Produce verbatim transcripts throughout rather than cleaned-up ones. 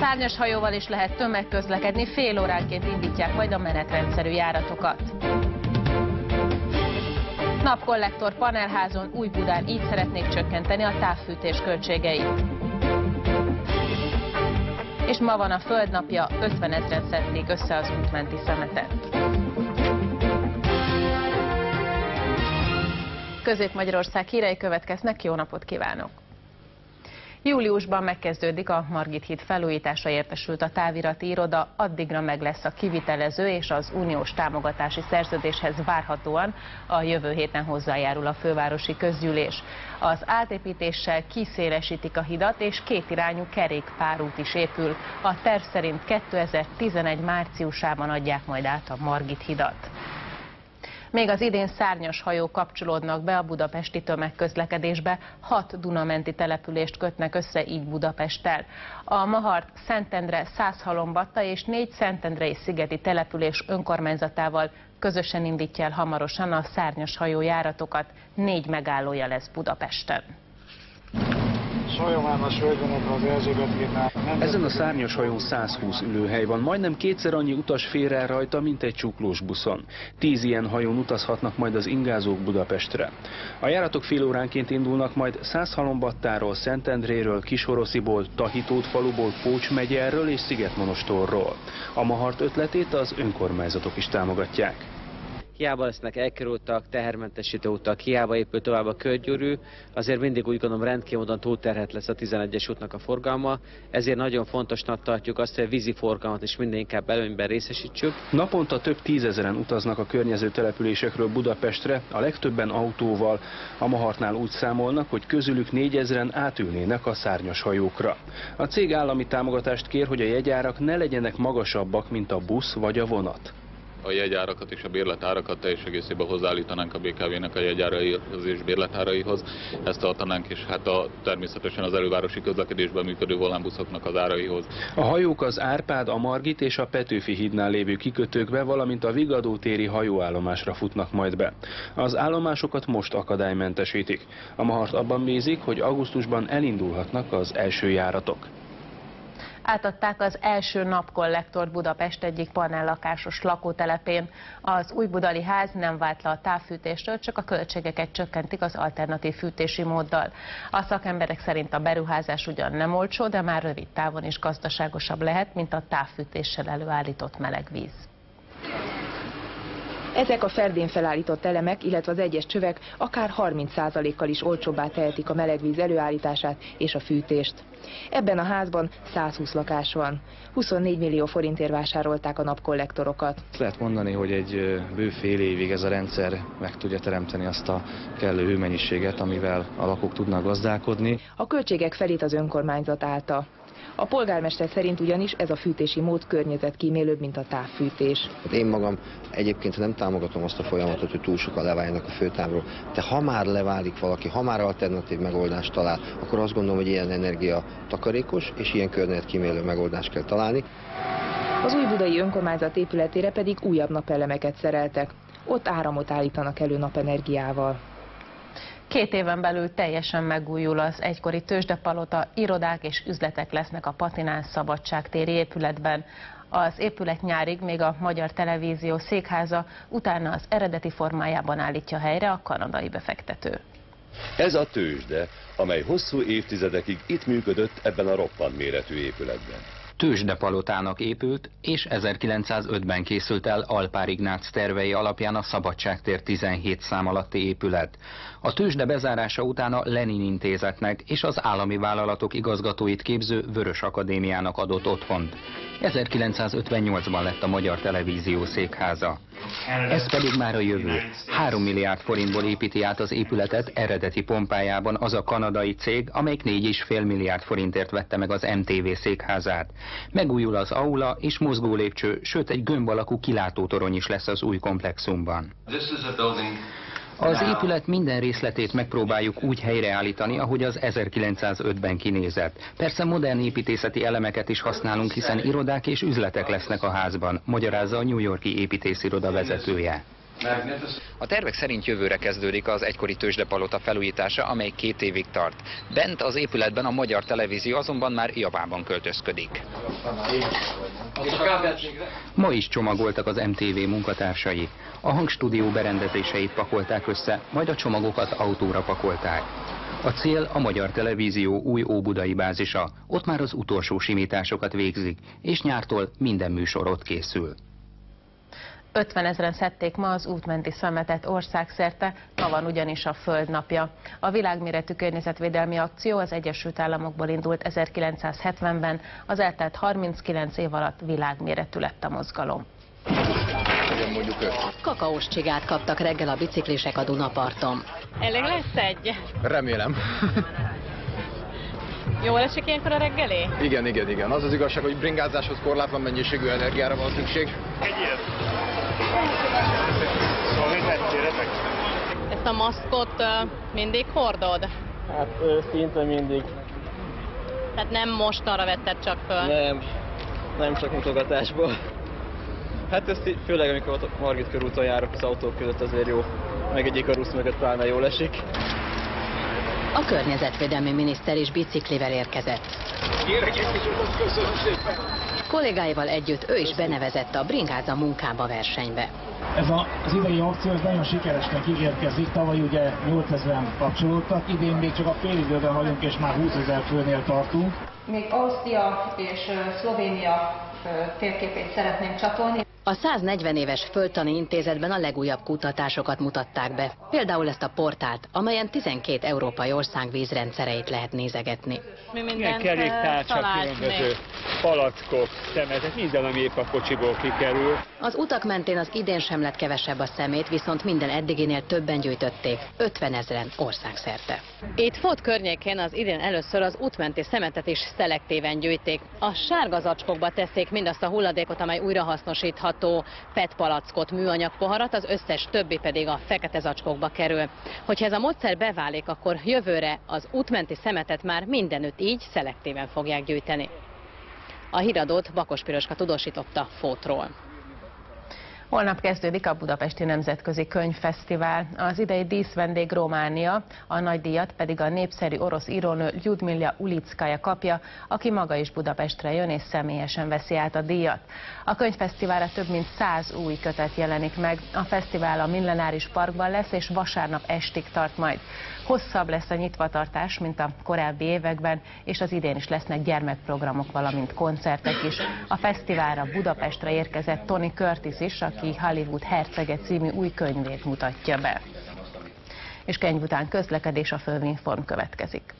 Szárnyas hajóval is lehet tömegközlekedni, fél óránként indítják majd a menetrendszerű járatokat. Napkollektor panelházon Újbudán, így szeretnék csökkenteni a távfűtés költségeit. És ma van a Földnapja, ötvenezren szedték össze az útmenti szemetet. Közép-Magyarország hírei következnek, jó napot kívánok! Júliusban megkezdődik a Margit híd felújítása, értesült a távirati iroda, addigra meg lesz a kivitelező, és az uniós támogatási szerződéshez várhatóan a jövő héten hozzájárul a fővárosi közgyűlés. Az átépítéssel kiszélesítik a hidat, és kétirányú kerékpárút is épül. A terv szerint kétezer-tizenegy márciusában adják majd át a Margit hidat. Még az idén szárnyas hajók kapcsolódnak be a budapesti tömegközlekedésbe, hat Duna-menti települést kötnek össze így Budapesttel. A Mahart, Szentendre, Szászhalombatta és négy szentendrei szigeti település önkormányzatával közösen indítja el hamarosan a szárnyas hajójáratokat, négy megállója lesz Budapesten. Ezen a szárnyas hajón százhúsz ülőhely van, majdnem kétszer annyi utas fér el rajta, mint egy csuklós buszon. Tíz ilyen hajón utazhatnak majd az ingázók Budapestre. A járatok fél óránként indulnak majd Szászhalombattáról, Szentendréről, Kisorosziból, Tahitótfaluból, Pócs megyerről és Szigetmonostorról. A Mahart ötletét az önkormányzatok is támogatják. Hiába lesznek elkerültek, tehermentesítő utak, hiába épül tovább a körgyűrű, azért mindig úgy gondolom rendkívül módon túlterhet lesz a tizenegyes útnak a forgalma, ezért nagyon fontosnak tartjuk azt, hogy a vízi forgalmat is minden inkább előnyben részesítsük. Naponta több tízezeren utaznak a környező településekről Budapestre, a legtöbben autóval. A Mahartnál úgy számolnak, hogy közülük négyezren átülnének a szárnyas hajókra. A cég állami támogatást kér, hogy a jegyárak ne legyenek magasabbak, mint a busz vagy a vonat. A jegyárakat és a bérletárakat teljes egészében hozzáállítanánk a bé ká vé-nek a jegyáraihoz és bérletáraihoz. Ezt tartanánk, és hát a, természetesen az elővárosi közlekedésben működő volánbuszoknak az áraihoz. A hajók az Árpád, a Margit és a Petőfi hídnál lévő kikötőkbe, valamint a Vigadó téri hajóállomásra futnak majd be. Az állomásokat most akadálymentesítik. A Mahart abban bízik, hogy augusztusban elindulhatnak az első járatok. Átadták az első napkollektort Budapest egyik panellakásos lakótelepén. Az újbudali ház nem vált le a távfűtésről, csak a költségeket csökkentik az alternatív fűtési móddal. A szakemberek szerint a beruházás ugyan nem olcsó, de már rövid távon is gazdaságosabb lehet, mint a távfűtéssel előállított meleg víz. Ezek a ferdén felállított elemek, illetve az egyes csövek akár harminc százalékkal is olcsóbbá tehetik a melegvíz előállítását és a fűtést. Ebben a házban százhúsz lakás van. huszonnégy millió forintért vásárolták a napkollektorokat. Lehet mondani, hogy egy bő fél évig ez a rendszer meg tudja teremteni azt a kellő hőmennyiséget, amivel a lakók tudnak gazdálkodni. A költségek felét az önkormányzat állta. A polgármester szerint ugyanis ez a fűtési mód környezetkímélőbb, mint a távfűtés. Én magam egyébként nem támogatom azt a folyamatot, hogy túl sokan leváljanak a főtávról. De ha már leválik valaki, ha már alternatív megoldást talál, akkor azt gondolom, hogy ilyen energia takarékos és ilyen környezetkímélő megoldást kell találni. Az újbudai önkormányzat épületére pedig újabb napelemeket szereltek. Ott áramot állítanak elő napenergiával. Két éven belül teljesen megújul az egykori tőzsdepalota, irodák és üzletek lesznek a Patinán szabadságtéri épületben. Az épület nyárig még a Magyar Televízió székháza, utána az eredeti formájában állítja helyre a kanadai befektető. Ez a tőzsde, amely hosszú évtizedekig itt működött ebben a roppant méretű épületben. Tőzsdepalotának épült, és ezerkilencszázötben készült el Alpár Ignác tervei alapján a Szabadságtér tizenhét szám alatti épület. A tőzsde bezárása után a Lenin Intézetnek és az állami vállalatok igazgatóit képző Vörös Akadémiának adott otthont. ezerkilencszázötvennyolcban lett a Magyar Televízió székháza. Ez pedig már a jövő. Három milliárd forintból építi át az épületet eredeti pompájában az a kanadai cég, amelyik négy és fél milliárd forintért vette meg az em té vé székházát. Megújul az aula és mozgó lépcső, sőt egy gömb alakú kilátótorony is lesz az új komplexumban. Az épület minden részletét megpróbáljuk úgy helyreállítani, ahogy az ezerkilencszázötben kinézett. Persze modern építészeti elemeket is használunk, hiszen irodák és üzletek lesznek a házban, magyarázza a New York-i építésziroda vezetője. A tervek szerint jövőre kezdődik az egykori tőzsdepalota felújítása, amely két évig tart. Bent az épületben a Magyar Televízió azonban már javában költözködik. Ma is csomagoltak az em té vé munkatársai. A hangstúdió berendezéseit pakolták össze, majd a csomagokat autóra pakolták. A cél a Magyar Televízió új óbudai bázisa. Ott már az utolsó simításokat végzik, és nyártól minden műsor ott készül. ötvenezren szedték ma az útmenti szemetet országszerte, ma van ugyanis a Föld napja. A világméretű környezetvédelmi akció az Egyesült Államokból indult ezerkilencszázhetvenben, az eltelt harminckilenc év alatt világméretű lett a mozgalom. Kakaós csigát kaptak reggel a biciklisek a Dunaparton. Elég lesz egy? Remélem. Jól esik ilyenkor a reggeli? Igen, igen, igen. Az az igazság, hogy bringázáshoz korlátlan mennyiségű energiára van szükség. Egy ilyen. Ezt a maszkot uh, mindig hordod? Hát szinte mindig. Tehát nem mostanra vetted csak föl? Nem, nem csak mutogatásból. Hát ezt főleg, amikor a Margit körúton járok az autók között, azért jó. Meg egy ikarusz mögött pláne jól esik. A környezetvédelmi miniszter is biciklivel érkezett. Kollégáival együtt ő is benevezette a Bringáza munkába versenybe. Ez a, az idei akció ez nagyon sikeresnek ígérkezik. Tavaly ugye nyolcezren kapcsolódtak, idén még csak a félidőben vagyunk, és már húszezer főnél tartunk. Még Ausztria és Szlovénia térképét szeretnénk csatolni. A száznegyven éves Földtani Intézetben a legújabb kutatásokat mutatták be. Például ezt a portált, amelyen tizenkét európai ország vízrendszereit lehet nézegetni. Mi mindent keréktársak, különböző palackok, szemetek, minden, ami épp a kocsiból kikerül. Az utak mentén az idén sem lett kevesebb a szemét, viszont minden eddiginél többen gyűjtötték, ötvenezren országszerte. Itt Fót környékén az idén először az útmenti szemetet is szelektíven gyűjték. A sárga zacskókba teszik mindazt a hulladékot, amely újrahasznosítható, pé é té palackot, műanyag poharat, az összes többi pedig a fekete zacskókba kerül. Hogyha ez a módszer beválik, akkor jövőre az útmenti szemetet már mindenütt így szelektíven fogják gyűjteni. A híradót Bakos Piroska tudósította Fótról. Holnap kezdődik a Budapesti Nemzetközi Könyvfesztivál. Az idei díszvendég Románia, a nagy díjat pedig a népszerű orosz írónő Lyudmila Ulickaja kapja, aki maga is Budapestre jön és személyesen veszi át a díjat. A könyvfesztiválra több mint száz új kötet jelenik meg. A fesztivál a Millenáris Parkban lesz és vasárnap estig tart majd. Hosszabb lesz a nyitvatartás, mint a korábbi években, és az idén is lesznek gyermekprogramok, valamint koncertek is. A fesztiválra Budapestre érkezett Tony Curtis is, aki Hollywood hercege című új könyvét mutatja be. És könyv után közlekedés, a Fölvinform következik.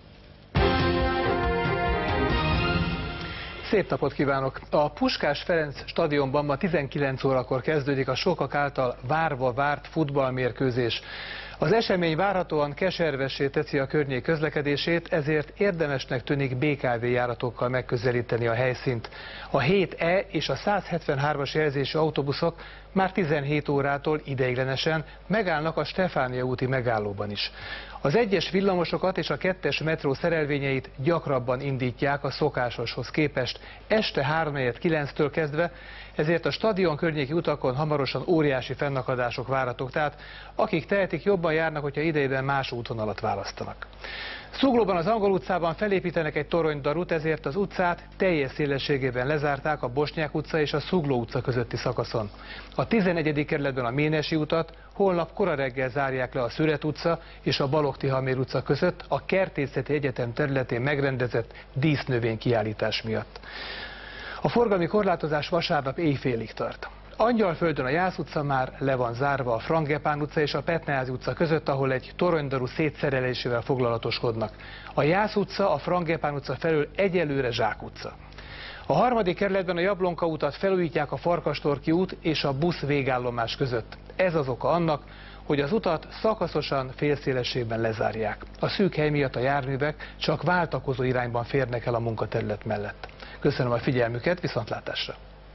Szép napot kívánok! A Puskás Ferenc stadionban ma tizenkilenc órakor kezdődik a sokak által várva várt futballmérkőzés. Az esemény várhatóan keservessé teszi a környék közlekedését, ezért érdemesnek tűnik bé ká vé járatokkal megközelíteni a helyszínt. A hét E és a százhetvenhármas jelzésű autóbuszok már tizenhét órától ideiglenesen megállnak a Stefánia úti megállóban is. Az egyes villamosokat és a kettes metró szerelvényeit gyakrabban indítják a szokásoshoz képest este három negyven kilenctől kezdve, ezért a stadion környéki utakon hamarosan óriási fennakadások várhatók, tehát akik tehetik, jobban járnak, hogyha idejében más útvonalat választanak. Zuglóban az Angol utcában felépítenek egy toronydarut, ezért az utcát teljes szélességében lezárták a Bosnyák utca és a Zugló utca közötti szakaszon. A tizenegyedik kerületben a Ménesi utat holnap kora reggel zárják le a Szüret utca és a Balogh-Tihamér utca között a Kertészeti Egyetem területén megrendezett dísznövénykiállítás miatt. A forgalmi korlátozás vasárnap éjfélig tart. Angyalföldön a Jász utca már le van zárva a Frangepán utca és a Petneházy utca között, ahol egy toronydaru szétszerelésével foglalatoskodnak. A Jász utca, a Frangepán utca felől egyelőre Zsák utca. A harmadik kerületben a Jablonka utat felújítják a Farkastorki út és a busz végállomás között. Ez az oka annak, hogy az utat szakaszosan félszélességben lezárják. A szűk hely miatt a járművek csak váltakozó irányban férnek el a munkaterület mellett. Köszönöm a figyelmüket, viszontlátásra!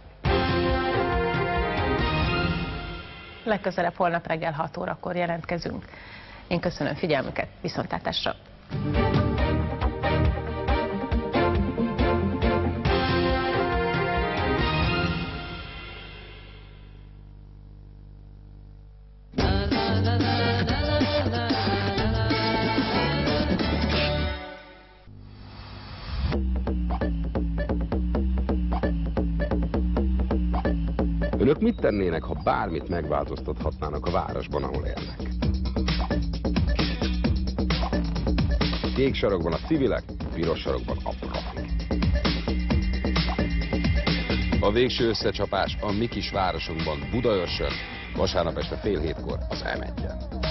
Legközelebb holnap reggel hat órakor jelentkezünk. Én köszönöm figyelmüket, viszontlátásra! Önök mit tennének, ha bármit megváltoztathatnának a városban, ahol élnek? Kék sarokban a civilek, piros sarokban a profik. A végső összecsapás a mi kis városunkban, Budaörsön, vasárnap este fél hétkor az em egyen.